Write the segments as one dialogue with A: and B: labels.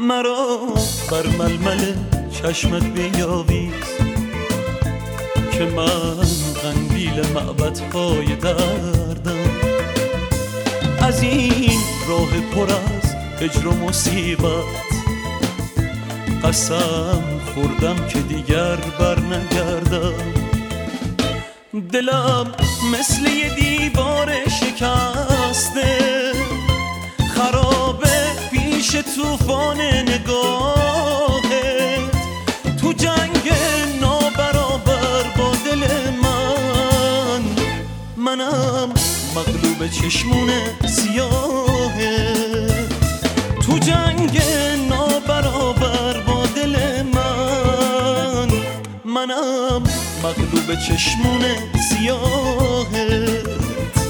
A: مرا بر ململ چشمت بیاویز که من قندیل معبدهای دردم. از این راه پر از هجر و مصیبت قسم خوردم که دیگر بر نگردم. دلم مثل یه دیوار شکسته خرابه پیش طوفان نگاهت. تو جنگ نابرابر با دل منم مغلوب چشمون سیاهت. تو جنگ نابرابر با دل منم مغلوب چشمون سیاهت.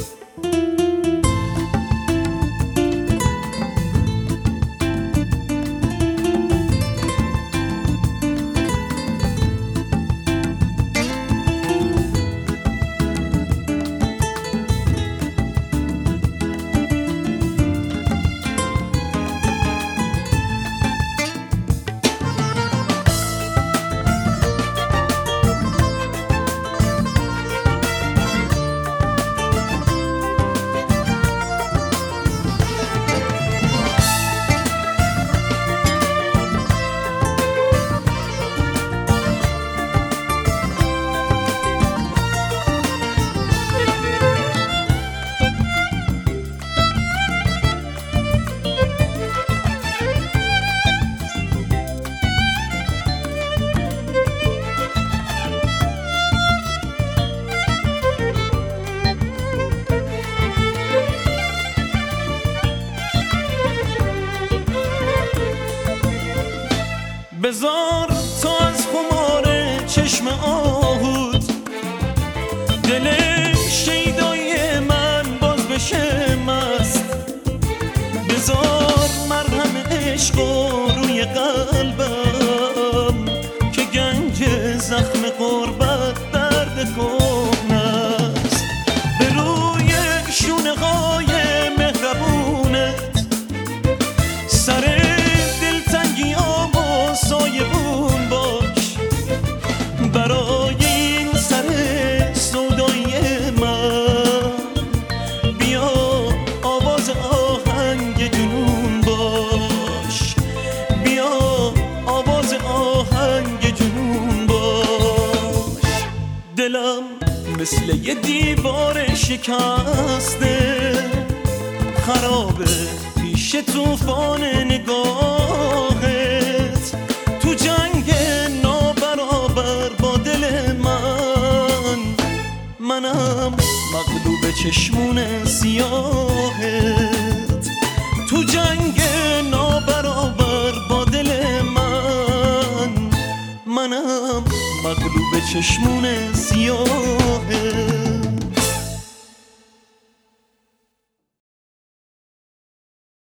A: بذار تو از خمار چشم آهوت دل شیدای من باز بشه مست. بذار مرهم عشق روی قلبم که گنج زخم غربت درد کهنه است. به روی شونه های مهربونت سر سایبون باش. برای این سر سودای من بیا آواز آهنگ جنون باش. بیا آواز آهنگ جنون باش. دلم مثل یه دیوار شکسته خرابه پیش طوفان نگاهت. تو جنگ نابرابر با دل منم مغلوب چشمون سیاهت. تو جنگ نابرابر با دل منم مغلوب چشمون سیاهت.